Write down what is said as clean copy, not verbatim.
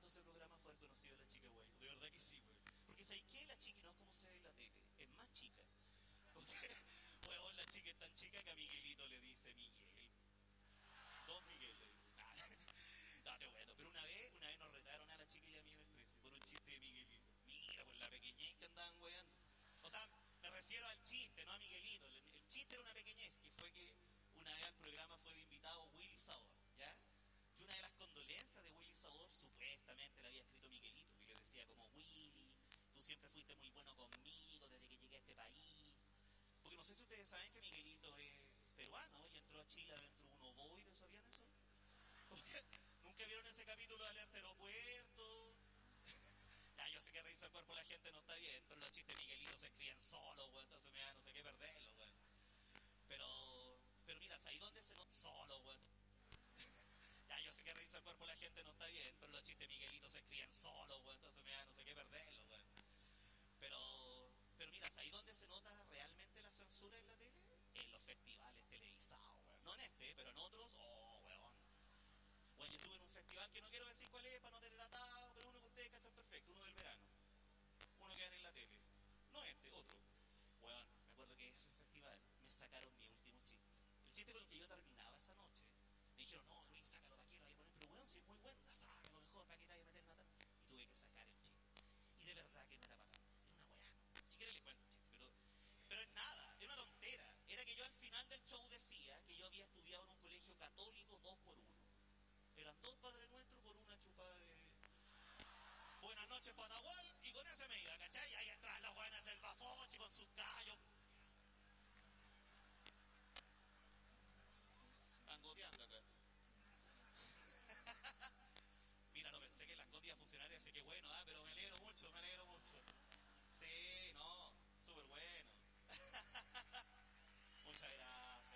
rato ese programa fue desconocido de la chica güey. De verdad que sí, güey. Porque ¿sabes qué? La chica no es como se ve en la tele. Es más chica. Porque, weón, la chica es tan chica que a Miguelito le dice Miguel. Don Miguel le dice. No, qué bueno. Pero una vez nos retaron a la chica y a mí en el 13 por un chiste de Miguelito. Mira, pues la pequeñez que andaban weando. O sea, me refiero al chiste, no a Miguelito. El chiste era una pequeñez, que fue que una vez al programa fue de invitado Willy Sabor, ¿ya? Y una de las condolencias de Willy Sabor supuestamente le había escrito Miguelito, y le decía como, Willy, tú siempre fuiste muy bueno conmigo desde que llegué a este país. Porque no sé si ustedes saben que Miguelito es peruano y entró a Chile adentro de un ovoide, ¿sabían eso? ¿Nunca vieron ese capítulo de Alerta Aeropuerto? Ya, yo sé que reírse al cuerpo de la gente no está bien, pero los chistes de Miguelito se escriben solos, güey, entonces me da no sé qué perderlo, güey. Pero mira, ¿sabes dónde se nota? Solo, güey. Ya, yo sé que reírse al cuerpo de la gente no está bien, pero los chistes de Miguelito se escriben solos, güey, entonces me da no sé qué perderlo, güey. Pero mira, ¿sabes dónde se nota realmente la censura en la tele? En los festivales televisados, güey. No en este, pero en otros, oh, weón. Bueno, yo estuve en un festival que no quiero decir cuál es para no tener atado, pero uno que ustedes cachan perfecto, uno del verano. Uno que era en la tele. No este, otro. Bueno, me acuerdo que ese festival me sacaron mi último chiste. El chiste con el que yo terminaba esa noche. Me dijeron, no, Luis, sácalo, ¿para qué lo voy a poner? Pero bueno, si es muy bueno, sácalo mejor, ¿para qué te vayas a meter nada? Y tuve que sacar el chiste. Y de verdad que no era para tanto. Era una weá, ¿no? Si quieren les cuento el chiste, pero es nada, es una tontera. Era que yo al final del show decía que yo había estudiado en un colegio católico 2x1. Eran 2 Padre Nuestro por una chupada de... Buenas noches, Patagual, y con ese me iba, ¿cachai? Ahí atrás las buenas del